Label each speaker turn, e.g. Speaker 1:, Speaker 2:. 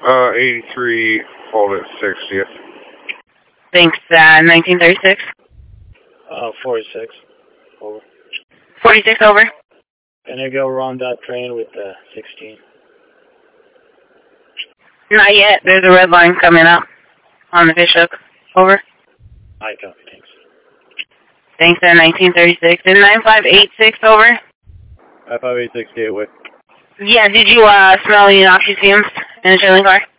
Speaker 1: 83, hold at 60th.
Speaker 2: Thanks, 1936.
Speaker 3: 46. Over.
Speaker 2: 46 over.
Speaker 3: Can I go around that train with 16?
Speaker 2: Not yet. There's a red line coming up on the Bishop. Over.
Speaker 3: I copy, thanks.
Speaker 2: Thanks, 1936. And 9586 over.
Speaker 4: 9586 Gateway.
Speaker 2: Yeah, did you smell any noxious fumes in the trailing car?